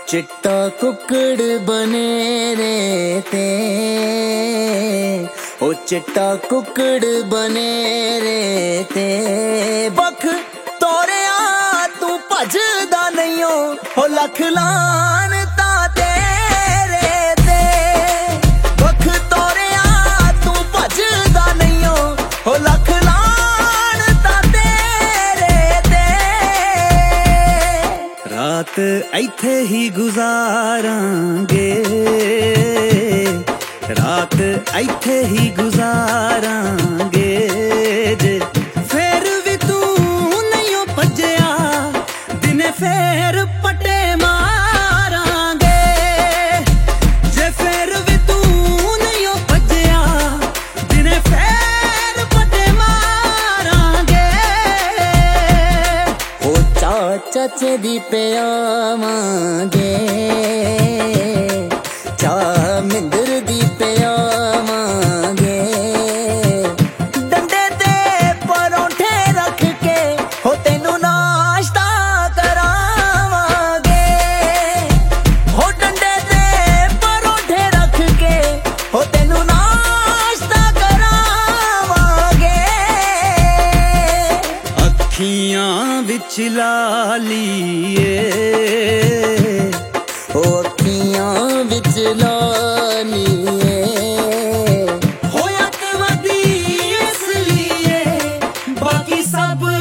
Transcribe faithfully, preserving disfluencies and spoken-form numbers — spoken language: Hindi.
चिट्टा कुकड़ बने रे ते, ओ चिट्टा कुकड़ बने रे ते। बख तोरिया तू भजदा नहीं हो लख लानता तेरे ते। बख तोरिया तू भजदा नहीं हो लख लानता तेरे ते। रात इत्थे ही गुजारांगे, रात इत्थे ही गुजारांगे जे फिर भी तू नहीं भजया दिने फिर पटे मारांगे। जे फिर भी तू नहीं भजया दिने फिर पटे मारांगे। ओ चाचे दी पियावांगे, चा मिंदर दी पियावांगे। डंडे ते परौंठे रख के हो तेनू नाश्ता करावांगे। हो डंडे ते परौंठे रख के हो तेनू नाश्ता करावांगे। अखियां विच लालिए, ओ अखियां विच लालिए। होया ते वधी इस लिए बाकी सब